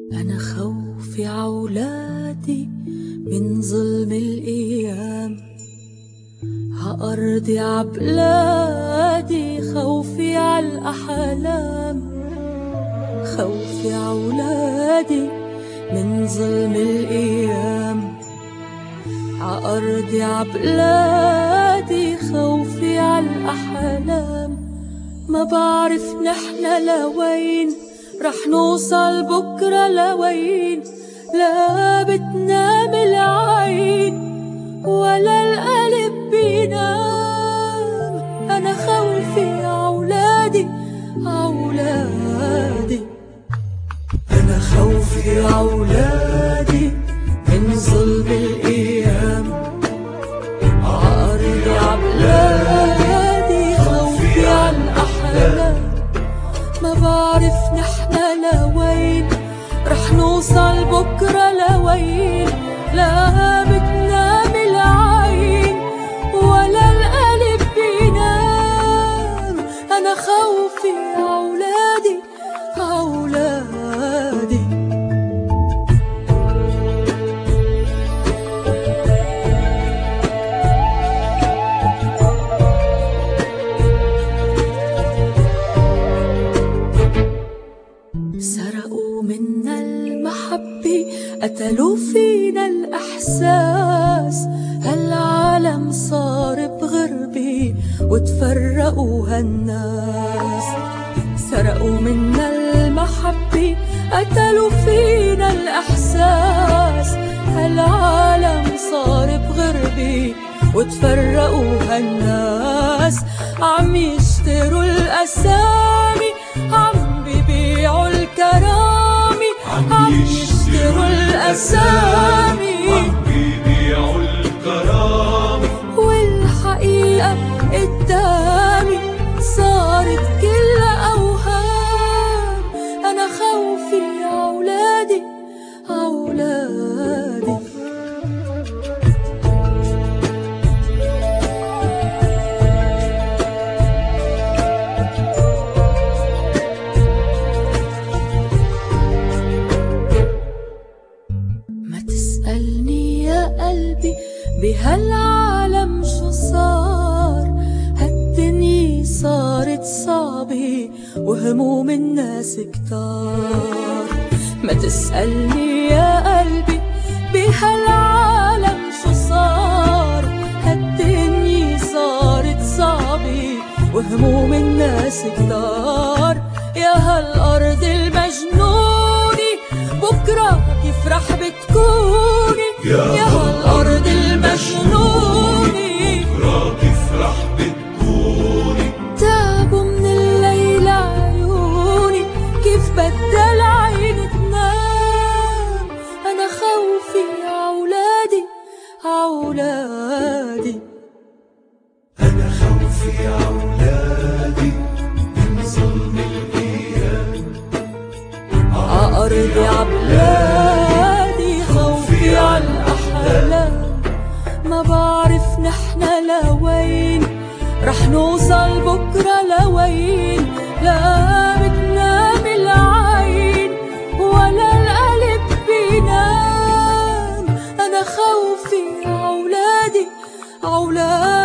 أنا خوفي عولادي من ظلم الأيام، عأرضي عبلادي خوفي عالأحلام، خوفي عولادي من ظلم الأيام، عأرضي عبلادي خوفي عالأحلام. ما بعرف نحنا لوين رح نوصل بكرة، لوين لا بتنام العين ولا القلب بينام. أنا خوفي عولادي عولادي، أنا خوفي عولادي من ظلم الأيام، عأرضي عبلادي خوفي عالأحلام. ما بعرف نحنا لوين رح نوصل بكرة، لوين لا بتنام العين ولا القلب بينام. أنا خوفي عولادي عولادي. سرقوا منا المحبة، قتلوا فينا الإحساس، هالعالم صار بغربة وتفرقوا هالناس. سرقوا منا المحبة، قتلوا فينا الإحساس، هالعالم صار بغربة وتفرقوا هالناس. عم يشتروا الأسامي، عم بيبيعوا الكرامة، عم يشتروا الأسامي، عم بيبيعوا الكرامة، والحقيقة قدامي صارت كلها أوهام. أنا خوفي عولادي عولادي. تسألني يا قلبي بهالعالم شو صار، هالدنيا صارت صعبة وهموم الناس كتار. ما تسألني يا قلبي بهالعالم شو صار، هالدنيا صارت صعبة وهموم الناس كتار. يا هالأرض المجنونة بكرة كيف رح بتكوني، يا هالأرض المجنونة بكرة كيف رح بتكوني. تعبوا من الليل عيوني، كيف بدل عين تنام. أنا خوفي عولادي عولادي، أنا خوفي عولادي من ظلم الأيام، عأرضي عبلادي خوفي عالأحلام. ما بعرف نحنا لوين رح نوصل بكرة، لوين لا بتنام العين ولا القلب بينام. أنا خوفي عولادي عولادي.